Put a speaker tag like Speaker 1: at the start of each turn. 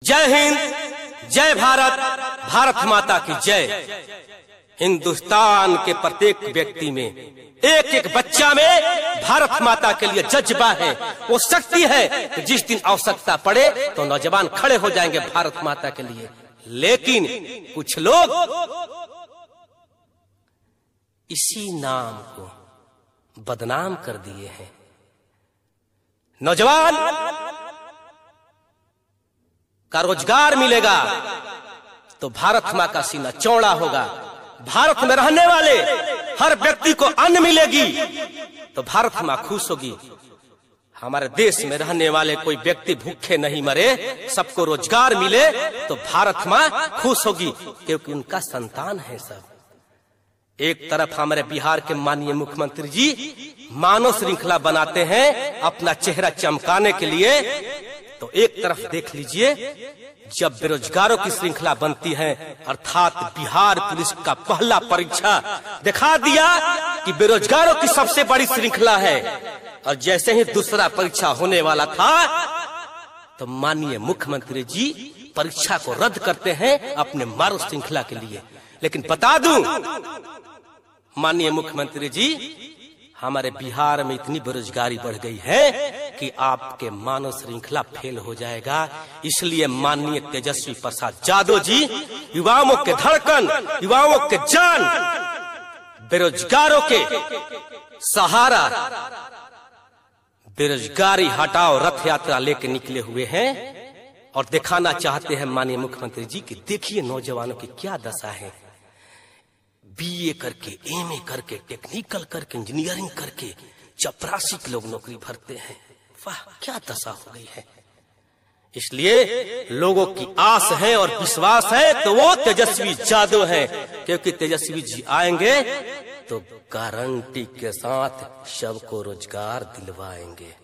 Speaker 1: जय हिंद, जय भारत, भारत माता की जय। हिंदुस्तान के प्रत्येक व्यक्ति में, एक एक बच्चा में भारत माता के लिए जज्बा है, वो शक्ति है कि जिस दिन आवश्यकता पड़े तो नौजवान खड़े हो जाएंगे भारत माता के लिए। लेकिन कुछ लोग इसी नाम को बदनाम कर दिए हैं। नौजवान का रोजगार मिलेगा तो भारत माँ का सीना चौड़ा होगा। भारत में रहने वाले हर व्यक्ति को अन्न मिलेगी तो भारत माँ खुश होगी। हमारे देश में रहने वाले कोई व्यक्ति भूखे नहीं मरे, सबको रोजगार मिले तो भारत माँ खुश होगी, क्योंकि उनका संतान है सब। एक तरफ हमारे बिहार के माननीय मुख्यमंत्री जी मानव श्रृंखला बनाते हैं अपना चेहरा चमकाने के लिए, तो एक तरफ देख लीजिए जब बेरोजगारों की श्रृंखला बनती है, अर्थात बिहार पुलिस का पहला परीक्षा दिखा दिया कि बेरोजगारों की सबसे बड़ी श्रृंखला है। और जैसे ही दूसरा परीक्षा होने वाला था तो माननीय मुख्यमंत्री जी परीक्षा को रद्द करते हैं अपने मानव श्रृंखला के लिए। लेकिन बता दूं माननीय मुख्यमंत्री जी, हमारे बिहार में इतनी बेरोजगारी बढ़ गई है कि आपके मानव श्रृंखला फेल हो जाएगा। इसलिए माननीय तेजस्वी प्रसाद यादव जी, युवाओं के धड़कन, युवाओं के जान, बेरोजगारों के सहारा, बेरोजगारी हटाओ रथ यात्रा लेके निकले हुए हैं और दिखाना चाहते हैं माननीय मुख्यमंत्री जी कि देखिए नौजवानों की क्या दशा है। बीए करके, एमए करके, टेक्निकल करके, इंजीनियरिंग करके चपरासी के लोग नौकरी भरते हैं। वाह, क्या दशा हो गई है। इसलिए लोगों की आस है और विश्वास है तो वो तेजस्वी यादव है, क्योंकि तेजस्वी जी आएंगे तो गारंटी के साथ सबको रोजगार दिलवाएंगे।